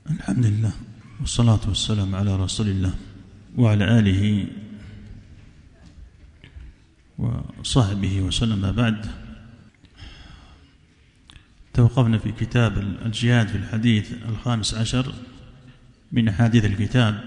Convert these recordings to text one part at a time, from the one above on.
الحمد لله والصلاة والسلام على رسول الله وعلى آله وصحبه وسلم. بعد توقفنا في كتاب الجهاد في الحديث 15 من أحاديث الكتاب.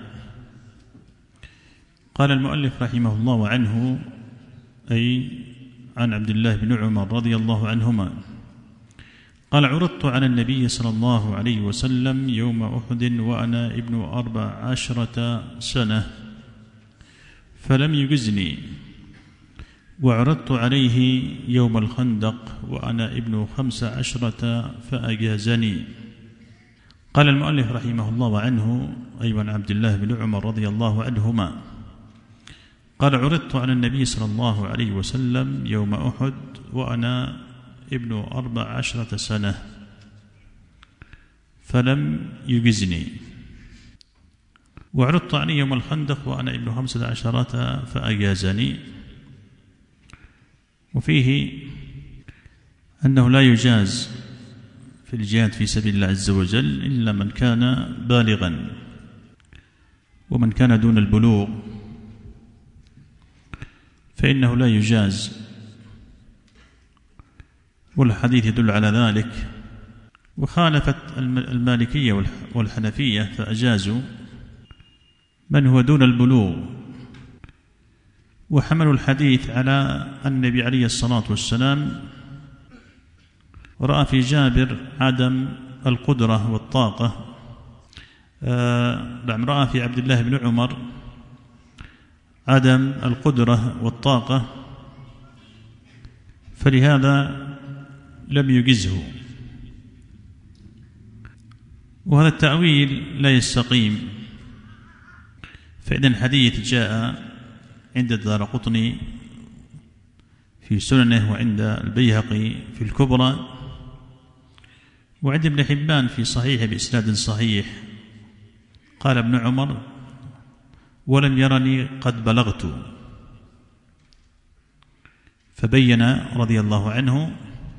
قال المؤلف رحمه الله عنه أي عن عبد الله بن عمر رضي الله عنهما قال: عرضت على النبي صلى الله عليه وسلم يوم أحد وأنا ابن 14 سنة فلم يجزني، وعرضت عليه يوم الخندق وأنا ابن 15 فأجازني. قال المؤلف رحمه الله عنه أيضا عبد الله بن عمر رضي الله عنهما قال: عرضت على النبي صلى الله عليه وسلم يوم أحد وأنا ابن 14 سنة فلم يجزني، وعرضت عليه يوم الخندق وأنا ابن 15 فأجازني. وفيه أنه لا يجاز في الجهاد في سبيل الله عز وجل إلا من كان بالغا، ومن كان دون البلوغ فإنه لا يجاز، والحديث يدل على ذلك. وخالفت المالكية والحنفية فأجازوا من هو دون البلوغ، وحملوا الحديث على النبي عليه الصلاة والسلام رأى في جابر عدم القدرة والطاقة، رأى في عبد الله بن عمر عدم القدرة والطاقة، فلهذا لم يجزه. وهذا التأويل لا يستقيم، فإن الحديث جاء عند الدارقطني في سننه، وعند البيهقي في الكبرى، وعند ابن حبان في صحيح بإسناد صحيح. قال ابن عمر: ولم يرني قد بلغت، فبين رضي الله عنه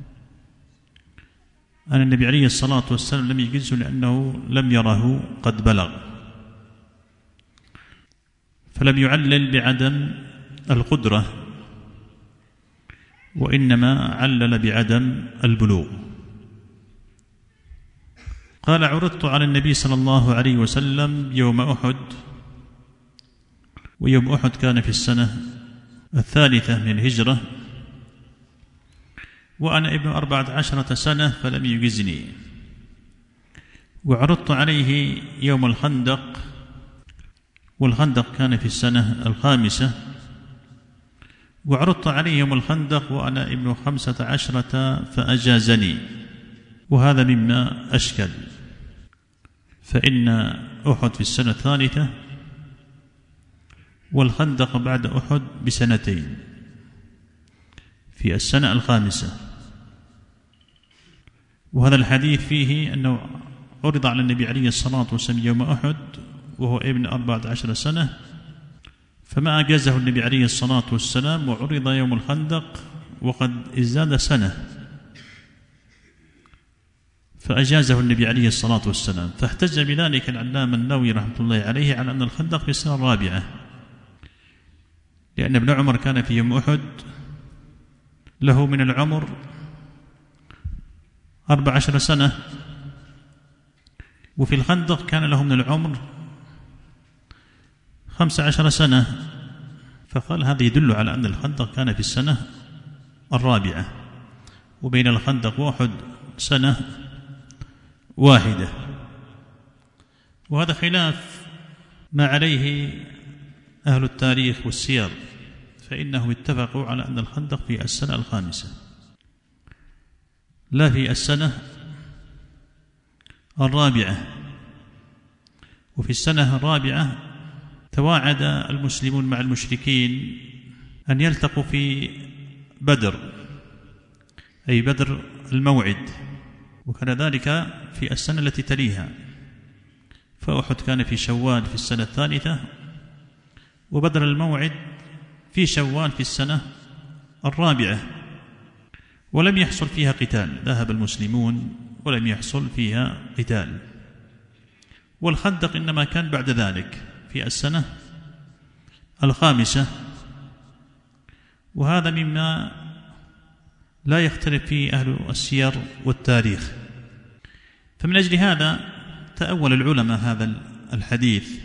أن النبي عليه الصلاة والسلام لم يجزه لأنه لم يره قد بلغ، فلم يعلل بعدم القدرة، وإنما علل بعدم البلوغ. قال: عرضت على النبي صلى الله عليه وسلم يوم أحد، ويوم أحد كان في السنة 3 من الهجرة، وأنا ابن 14 سنة فلم يجزني، وعرضت عليه يوم الخندق، والخندق كان في السنة 5، وعرضت عليه يوم الخندق وأنا ابن 15 فأجازني. وهذا مما أشكل، فإن أحد في السنة 3، والخندق بعد أحد ب2 في السنة 5. وهذا الحديث فيه أنه عرض على النبي عليه الصلاة والسلام يوم أحد وهو ابن 14 سنة، فما أجازه النبي عليه الصلاة والسلام، وعرض يوم الخندق وقد ازداد سنة فأجازه النبي عليه الصلاة والسلام. فاحتج بذلك العلامة النووي رحمة الله عليه على أن الخندق في السنة 4، لأن ابن عمر كان في يوم أحد له من العمر 14 سنة، وفي الخندق كان له من العمر 15 سنة، فقال هذا يدل على أن الخندق كان في السنة 4، وبين الخندق وأحد سنة 1. وهذا خلاف ما عليه أهل التاريخ والسير، فإنهم اتفقوا على أن الخندق في السنة 5 لا في السنة 4. وفي السنة 4 تواعد المسلمون مع المشركين أن يلتقوا في بدر، أي بدر الموعد، وكان ذلك في السنة التي تليها. فأحد كان في شوال في السنة 3، وبدر الموعد في شوال في السنة 4، ولم يحصل فيها قتال، ذهب المسلمون ولم يحصل فيها قتال. والخندق إنما كان بعد ذلك في السنة 5، وهذا مما لا يختلف فيه أهل السير والتاريخ. فمن أجل هذا تأول العلماء هذا الحديث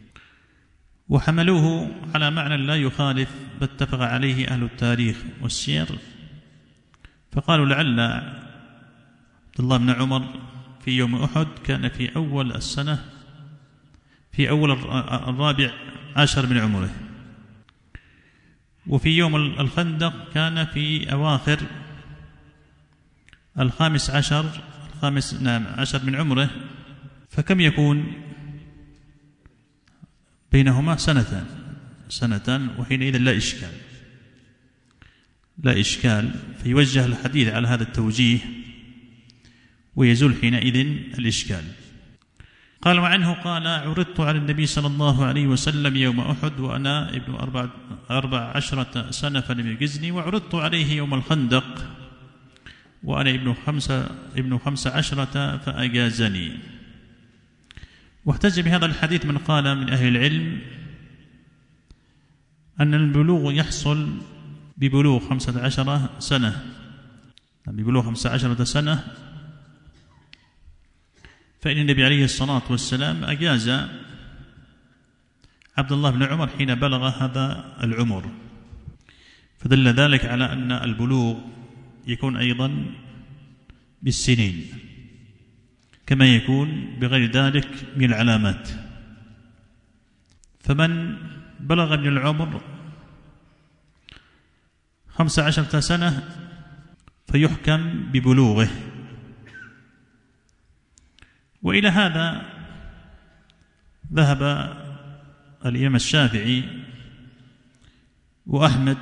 وحملوه على معنى لا يخالف ما اتفق عليه أهل التاريخ والسير، فقالوا لعل عبد الله بن عمر في يوم أحد كان في أول السنة، في أول 14 من عمره، وفي يوم الخندق كان في أواخر 15 من عمره، فكم يكون بينهما؟ سنتان، وحينئذ لا إشكال، فيوجه الحديث على هذا التوجيه ويزول حينئذ الإشكال. قال وعنه قال عرضت على النبي صلى الله عليه وسلم يوم أحد وأنا ابن 14 سنة فلم يجزني، وعرضت عليه يوم الخندق وأنا ابن 15 فأجازني. واحتج بهذا الحديث من قال من أهل العلم أن البلوغ يحصل ببلوغ 15 سنة، ببلوغ 15 سنة، فإن النبي عليه الصلاة والسلام أجاز عبد الله بن عمر حين بلغ هذا العمر، فدل ذلك على أن البلوغ يكون أيضا بالسنين كما يكون بغير ذلك من العلامات. فمن بلغ من العمر 15 سنة فيحكم ببلوغه. وإلى هذا ذهب الإمام الشافعي وأحمد،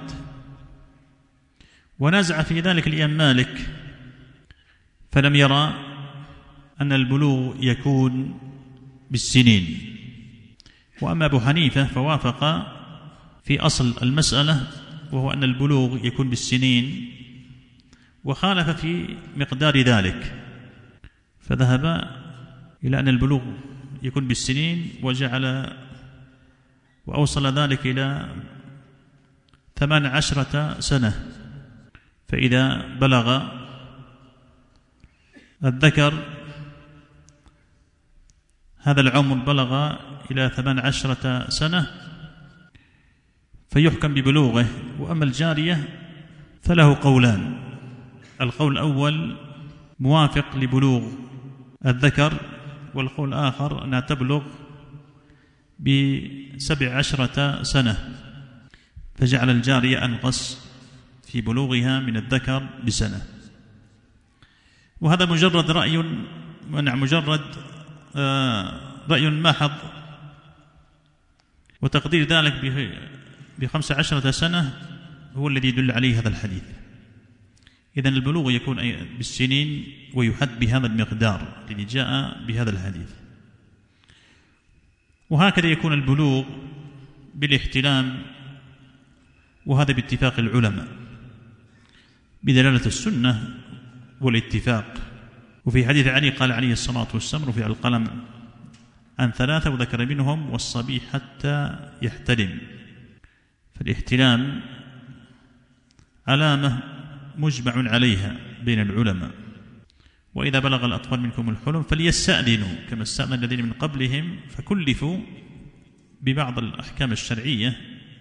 ونازع في ذلك الإمام مالك فلم يرى أن البلوغ يكون بالسنين. وأما أبو حنيفة فوافق في أصل المسألة، وهو أن البلوغ يكون بالسنين، وخالف في مقدار ذلك، فذهب إلى أن البلوغ يكون بالسنين، وأوصل ذلك إلى 18 سنة. فإذا بلغ الذكر هذا العمر بلغ إلى 18 سنة فيحكم ببلوغه. وأما الجارية فله قولان: القول الأول موافق لبلوغ الذكر، والقول الآخر أنها تبلغ ب17 سنة، فجعل الجارية أنقص في بلوغها من الذكر بسنة. وهذا مجرد رأي محض، وتقدير ذلك ب15 سنة هو الذي يدل عليه هذا الحديث. إذن البلوغ يكون بالسنين ويحد بهذا المقدار الذي جاء بهذا الحديث. وهكذا يكون البلوغ بالاحتلام، وهذا باتفاق العلماء بدلالة السنة والاتفاق. وفي حديث علي قال عليه الصلاة والسلام: رفع القلم عن 3 وذكر منهم والصبي حتى يحتلم. فالاحتلام علامة مجمع عليها بين العلماء. وإذا بلغ الأطفال منكم الحلم فليستأذنوا كما استأذن الذين من قبلهم فكلفوا ببعض الأحكام الشرعية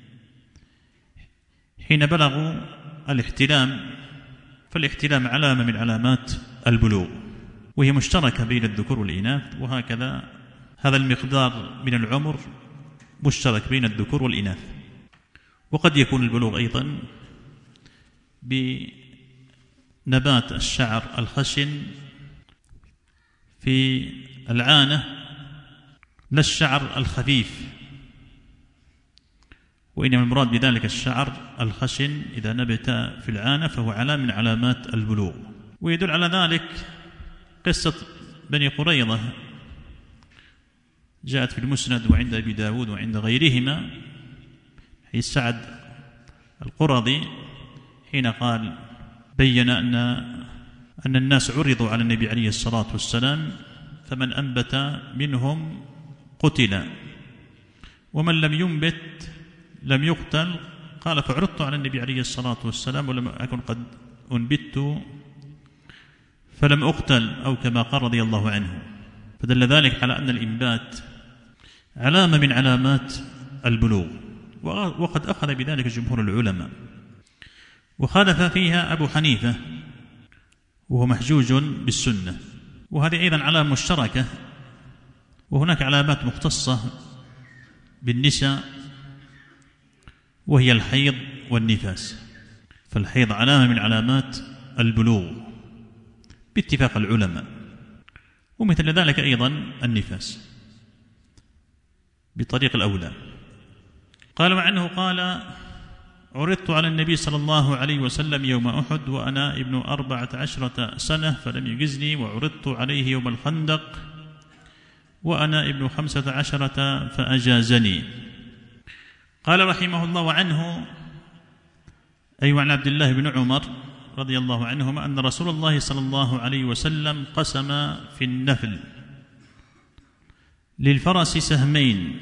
حين بلغوا الاحتلام. فالاحتلام علامة من علامات البلوغ، وهي مشتركة بين الذكور والإناث، وهكذا هذا المقدار من العمر مشترك بين الذكور والإناث. وقد يكون البلوغ أيضا بنبات الشعر الخشن في العانة، لا الشعر الخفيف، وإنما المراد بذلك الشعر الخشن إذا نبت في العانة فهو علامة من علامات البلوغ. ويدل على ذلك قصة بني قريظة جاءت في المسند وعند أبي داود وعند غيرهما، حيث سعد القرظي حين قال بين أن الناس عرضوا على النبي عليه الصلاة والسلام فمن أنبت منهم قتل، ومن لم ينبت لم يقتل. قال فعرضت على النبي عليه الصلاة والسلام ولم أكن قد أنبت فلم أقتل، أو كما قال رضي الله عنه. فدل ذلك على أن الإنبات علامة من علامات البلوغ، وقد أخذ بذلك جمهور العلماء، وخالف فيها أبو حنيفة وهو محجوج بالسنة. وهذه أيضا علامة مشتركة، وهناك علامات مختصة بالنساء وهي الحيض والنفاس. فالحيض علامة من علامات البلوغ باتفاق العلماء، ومثل ذلك أيضا النفاس بطريق الأولى. قال وعنه قال عرضت على النبي صلى الله عليه وسلم يوم أحد وأنا ابن 14 سنة فلم يجزني، وعرضت عليه يوم الخندق وأنا ابن 15 فأجازني. قال رحمه الله وعنه أي وعن عبد الله بن عمر رضي الله عنهما أن رسول الله صلى الله عليه وسلم قسم في النفل للفرس سهمين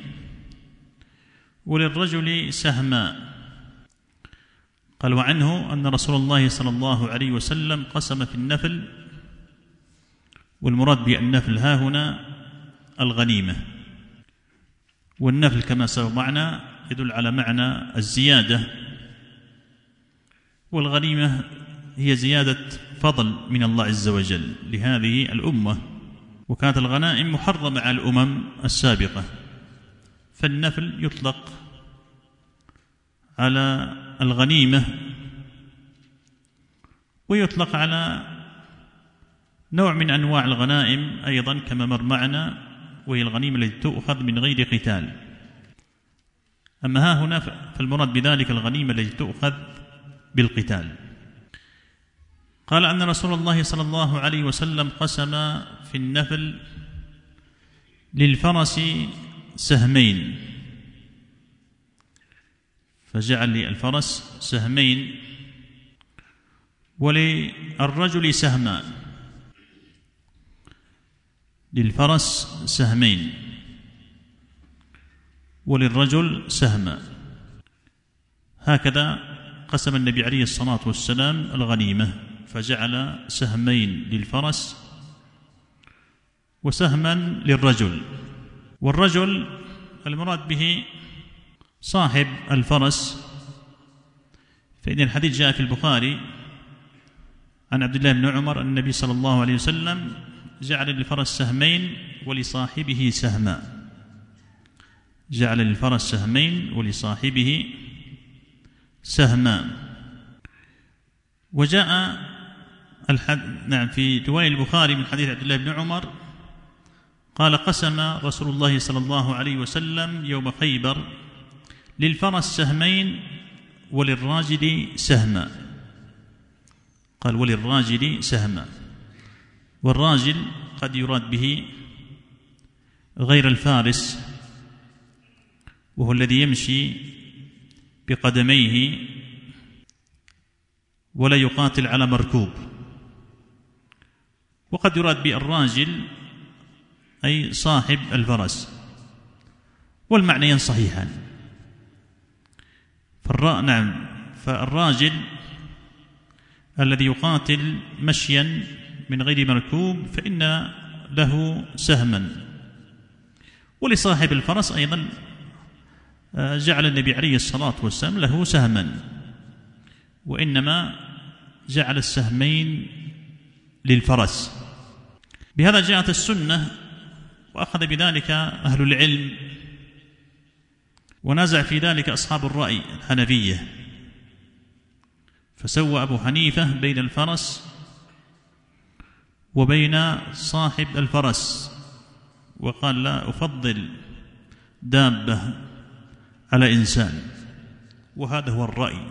وللرجل سهما. قال وعنه أن رسول الله صلى الله عليه وسلم قسم في النفل، والمراد بالنفل ها هنا الغنيمة، والنفل كما سبق معنا يدل على معنى الزيادة، والغنيمة هي زيادة فضل من الله عز وجل لهذه الأمة، وكانت الغنائم محرمة على الأمم السابقة، فالنفل يطلق على الغنيمة ويطلق على نوع من أنواع الغنائم أيضا كما مر معنا، وهي الغنيمة التي تؤخذ من غير قتال. أما ها هنا فالمراد بذلك الغنيمة التي تؤخذ بالقتال. قال أن رسول الله صلى الله عليه وسلم قسم في النفل للفرس سهمين، فجعل للفرس سهمين وللرجل سهمان، للفرس سهمين وللرجل سهما. هكذا قسم النبي عليه الصلاة والسلام الغنيمة، فجعل سهمين للفرس وسهما للرجل. والرجل المراد به صاحب الفرس، فإن الحديث جاء في البخاري عن عبد الله بن عمر أن النبي صلى الله عليه وسلم جعل للفرس سهمين ولصاحبه سهما، جعل للفرس سهمين ولصاحبه سهما. وجاء في رواية البخاري من حديث عبد الله بن عمر قال قسم رسول الله صلى الله عليه وسلم يوم خيبر للفرس سهمين وللراجل سهما. قال وللراجل سهما، والراجل قد يراد به غير الفارس، وهو الذي يمشي بقدميه ولا يقاتل على مركوب. وقد يراد بالراجل أي صاحب الفرس، والمعنيان صحيحان. فالراجل الذي يقاتل مشيا من غير مركوب فإن له سهما، ولصاحب الفرس أيضا جعل النبي عليه الصلاة والسلام له سهما، وإنما جعل السهمين للفرس. بهذا جاءت السنة، وأخذ بذلك أهل العلم، ونازع في ذلك أصحاب الرأي الحنفية، فسوى أبو حنيفة بين الفرس وبين صاحب الفرس، وقال لا أفضل دابة على إنسان. وهذا هو الرأي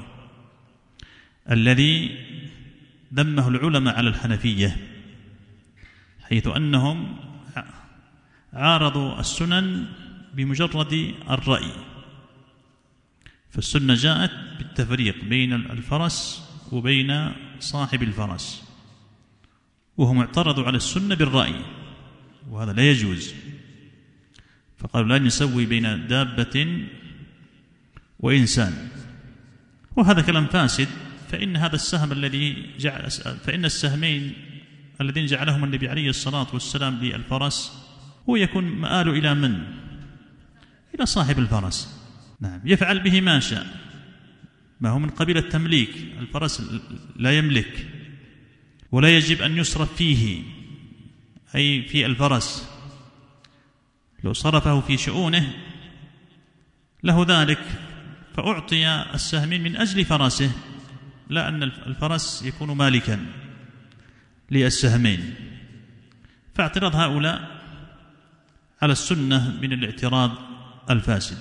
الذي ذمه العلماء على الحنفية، حيث أنهم عارضوا السنن بمجرد الرأي. فالسنة جاءت بالتفريق بين الفرس وبين صاحب الفرس، وهم اعترضوا على السنة بالرأي، وهذا لا يجوز. فقالوا لا نسوي بين دابة وإنسان، وهذا كلام فاسد. فإن هذا السهم فإن السهمين الذين جعلهم النبي عليه الصلاة والسلام للفرس هو يكون مآل إلى من؟ إلى صاحب الفرس. نعم، يفعل به ما شاء، ما هو من قبيل التمليك. الفرس لا يملك ولا يجب أن يصرف فيه، أي في الفرس. لو صرفه في شؤونه له ذلك، فأعطي السهمين من أجل فرسه، لا أن الفرس يكون مالكا للسهمين. فاعتراض هؤلاء على السنة من الاعتراض الفاسد.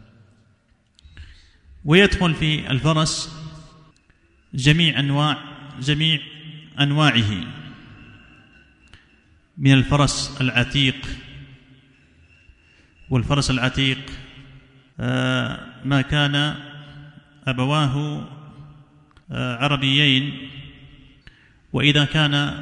ويدخل في الفرس جميع أنواعه، من الفرس العتيق. والفرس العتيق ما كان أبواه عربيين، وإذا كان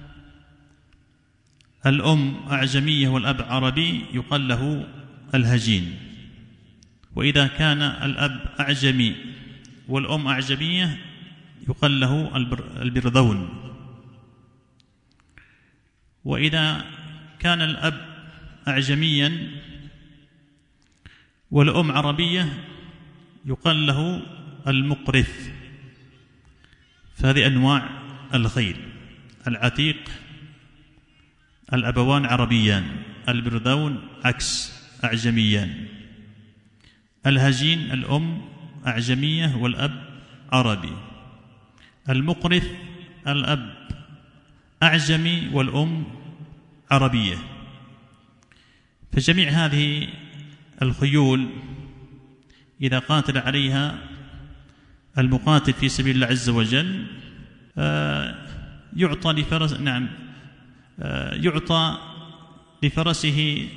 الأم أعجمية والأب عربي يقال له الهجين، وإذا كان الأب أعجمي والأم أعجمية يقال له البرذون، وإذا كان الأب أعجميا والأم عربية يقال له المقرث. فهذه أنواع الخيل: العتيق الأبوان عربيان، البرذون عكس أعجميان، الهجين الأم أعجمية والأب عربي، المقرث الأب أعجمي والأم عربية. فجميع هذه الخيول إذا قاتل عليها المقاتل في سبيل الله عز وجل يعطى لفرسه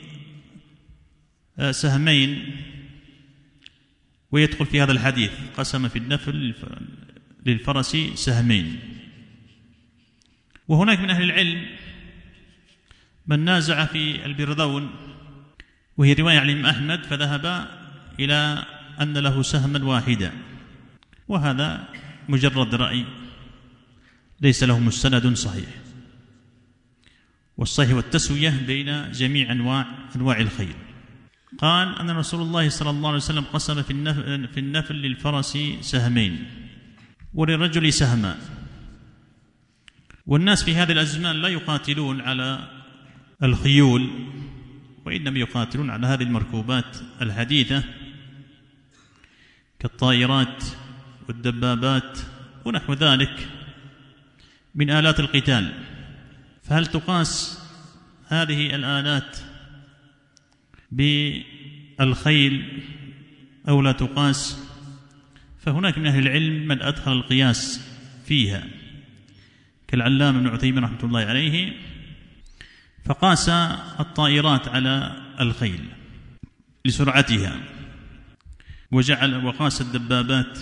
سهمين. ويدخل في هذا الحديث قسم في النفل للفرس سهمين. وهناك من أهل العلم من نازع في البرذون، وهي رواية عن الإمام أحمد، فذهب إلى أن له سهما واحدا، وهذا مجرد رأي ليس له مستند صحيح. والصحيح والتسوية بين جميع أنواع الخيل. قال أن رسول الله صلى الله عليه وسلم قسم في النفل للفرس سهمين وللرجل سهما. والناس في هذه الأزمان لا يقاتلون على الخيول، وإنما يقاتلون على هذه المركوبات الحديثة كالطائرات والدبابات ونحو ذلك من آلات القتال. فهل تقاس هذه الآلات بالخيل أو لا تقاس؟ فهناك من أهل العلم من أدخل القياس فيها كالعلامة ابن عثيمين رحمة الله عليه، فقاس الطائرات على الخيل لسرعتها، وقاس الدبابات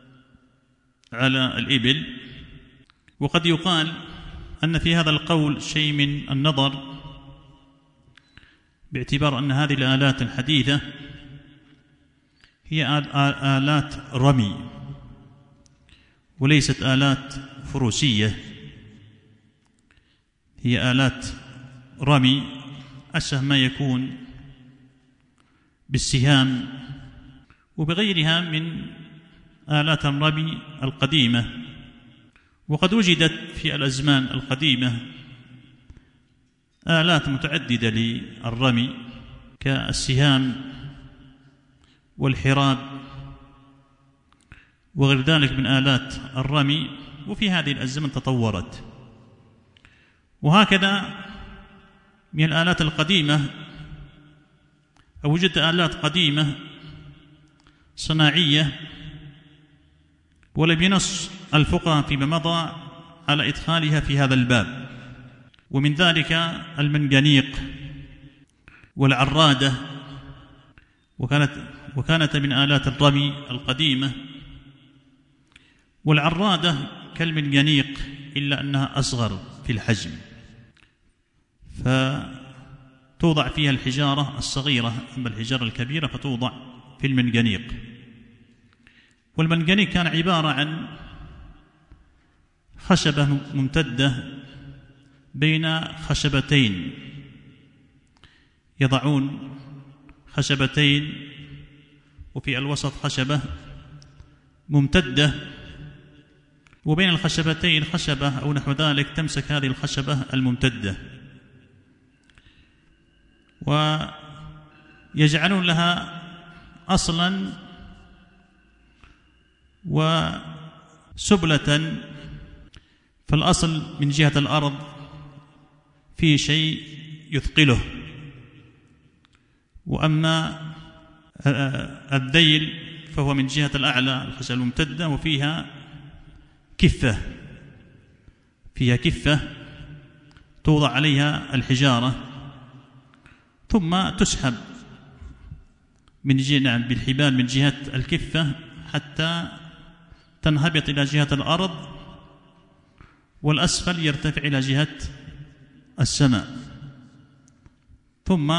على الإبل. وقد يقال أن في هذا القول شيء من النظر، باعتبار أن هذه الآلات الحديثة هي آلات رمي وليست آلات فروسية، هي آلات رمي أشبه ما يكون بالسهام وبغيرها من آلات الرمي القديمة. وقد وجدت في الأزمان القديمة آلات متعددة للرمي كالسهام والحراب وغير ذلك من آلات الرمي، وفي هذه الأزمنة تطورت. وهكذا من الآلات القديمة أو وجدت آلات قديمة صناعية، ولم ينص الفقهاء فيما مضى على إدخالها في هذا الباب. ومن ذلك المنجنيق والعرادة، وكانت من آلات الرمي القديمة. والعرادة كالمنجنيق إلا أنها أصغر في الحجم، توضع فيها الحجارة الصغيرة، أما الحجارة الكبيرة فتوضع في المنجنيق. والمنجنيق كان عبارة عن خشبة ممتدة بين خشبتين، يضعون خشبتين وفي الوسط خشبة ممتدة، وبين الخشبتين خشبة أو نحو ذلك تمسك هذه الخشبة الممتدة، ويجعلون لها أصلا وسبلة. فالأصل من جهة الأرض في شيء يثقله، وأما الذيل فهو من جهة الأعلى الخشبة الممتدة، وفيها كفة، فيها كفة توضع عليها الحجارة، ثم تسحب من جهة بالحبال من جهة الكفة حتى تنهبط إلى جهة الأرض، والأسفل يرتفع إلى جهة السماء، ثم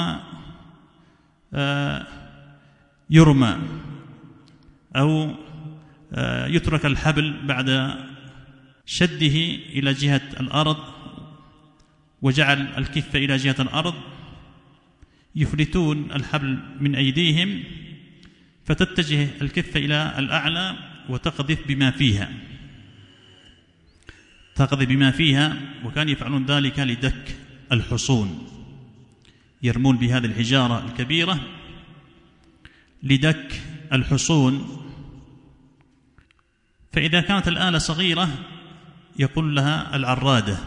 يرمى أو يترك الحبل بعد شده إلى جهة الأرض وجعل الكفة إلى جهة الأرض، يفلتون الحبل من أيديهم فتتجه الكفة إلى الأعلى وتقذف بما فيها، تقذف بما فيها. وكانوا يفعلون ذلك لدك الحصون، يرمون بهذه الحجارة الكبيرة لدك الحصون. فإذا كانت الآلة صغيرة يقول لها العرادة،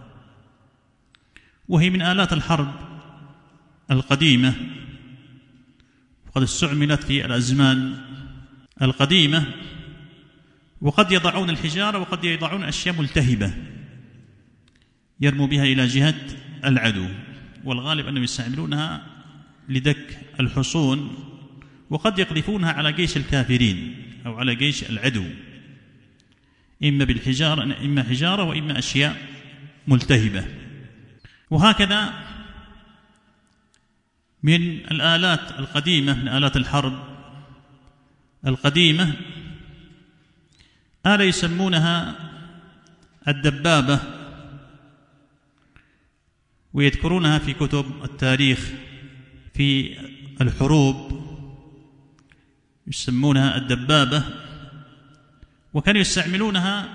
وهي من آلات الحرب القديمة، وقد استعملت في الأزمان القديمة، وقد يضعون الحجارة وقد يضعون أشياء ملتهبة يرموا بها إلى جهة العدو، والغالب أنهم يستعملونها لدك الحصون، وقد يقذفونها على جيش الكافرين أو على جيش العدو، إما بالحجارة إما حجارة وإما أشياء ملتهبة. وهكذا من الآلات القديمة، من آلات الحرب القديمة، آلة يسمونها الدبابة، ويذكرونها في كتب التاريخ في الحروب يسمونها الدبابة، وكانوا يستعملونها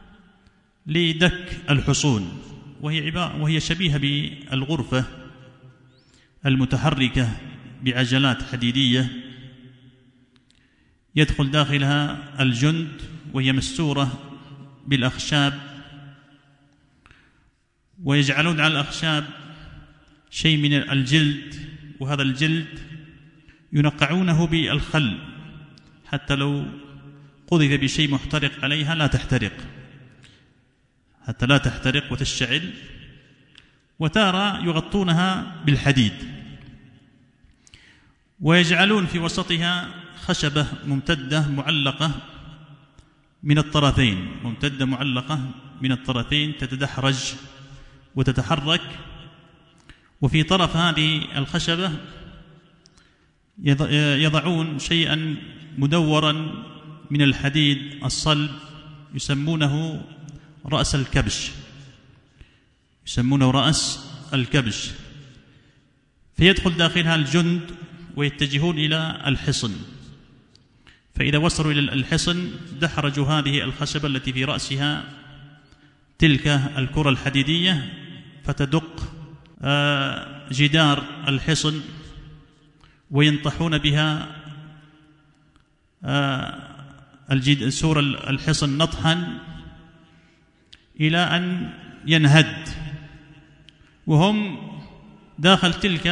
لدك الحصون، وهي شبيهة بالغرفة المتحركة بعجلات حديدية يدخل داخلها الجند، وهي مستورة بالأخشاب، ويجعلون على الأخشاب شيء من الجلد، وهذا الجلد ينقعونه بالخل حتى لو قذف بشيء محترق عليها لا تحترق، حتى لا تحترق وتشتعل. وتارة يغطونها بالحديد، ويجعلون في وسطها خشبة ممتدة معلقة من الطرفين، ممتدة معلقة من الطرفين تتدحرج وتتحرك، وفي طرف هذه الخشبة يضعون شيئا مدورا من الحديد الصلب يسمونه رأس الكبش، يسمونه رأس الكبش، فيدخل داخلها الجند ويتجهون إلى الحصن، فإذا وصلوا إلى الحصن دحرجوا هذه الخشبة التي في رأسها تلك الكرة الحديدية فتدق جدار الحصن، وينطحون بها سور الحصن نطحا إلى أن ينهد، وهم داخل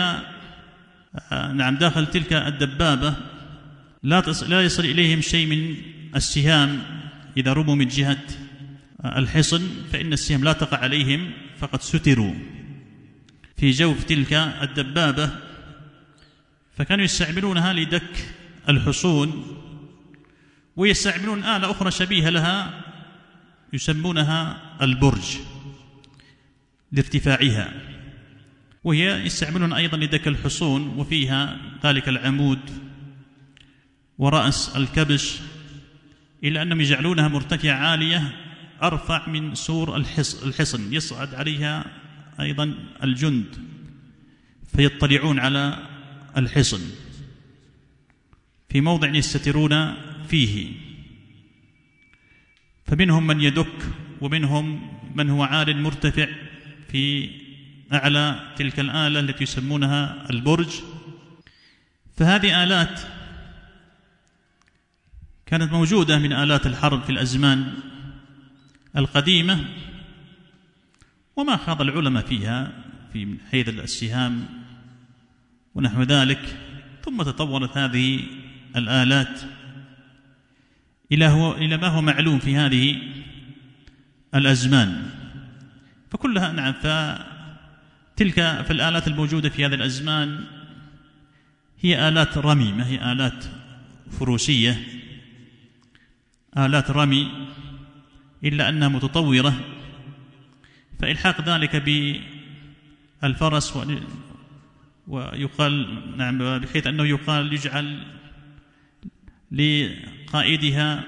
تلك الدبابة لا يصل إليهم شيء من السهام إذا رموا من جهة الحصن، فإن السهام لا تقع عليهم، فقد ستروا في جوف تلك الدبابة. فكانوا يستعملونها لدك الحصون، ويستعملون آلة أخرى شبيهة لها يسمونها البرج لارتفاعها، وهي يستعملون أيضا لدك الحصون، وفيها ذلك العمود ورأس الكبش، إلا أنهم يجعلونها مرتفعة عالية أرفع من سور الحصن، يصعد عليها أيضا الجند فيطلعون على الحصن في موضع يستترون فيه. فمنهم من يدك، ومنهم من هو عال مرتفع في أعلى تلك الآلة التي يسمونها البرج. فهذه آلات كانت موجودة من آلات الحرب في الأزمان القديمة، وما خاض العلماء فيها في حيث السهام ونحو ذلك. ثم تطورت هذه الآلات إلى ما هو معلوم في هذه الأزمان، فكلها نعم. فتلك في الآلات الموجودة في هذه الأزمان هي آلات رمي، ما هي آلات فروسية، آلات رمي، إلا أنها متطورة. فإلحاق ذلك بالفرس، ويقال نعم بحيث أنه يجعل لقائدها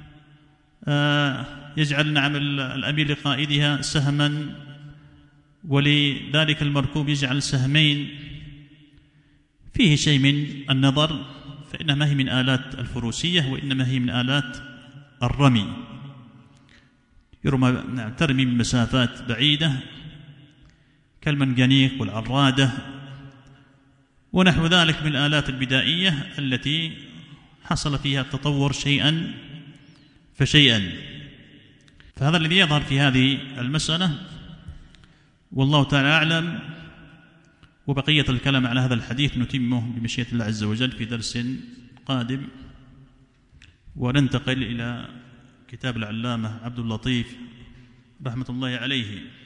يجعل نعم الأمير لقائدها سهما، ولذلك المركوب يجعل سهمين. فيه شيء من النظر، فإنها ما هي من آلات الفروسية، وإنما هي من آلات الرمي، يرمى نعم ترمي من مسافات بعيدة كالمنجنيق والعرادة ونحو ذلك من الآلات البدائية التي حصل فيها التطور شيئا فشيئا. فهذا الذي يظهر في هذه المسألة، والله تعالى أعلم. وبقية الكلام على هذا الحديث نتمه بمشيئة الله عز وجل في درس قادم، وننتقل إلى كتاب العلامة عبد اللطيف رحمة الله عليه.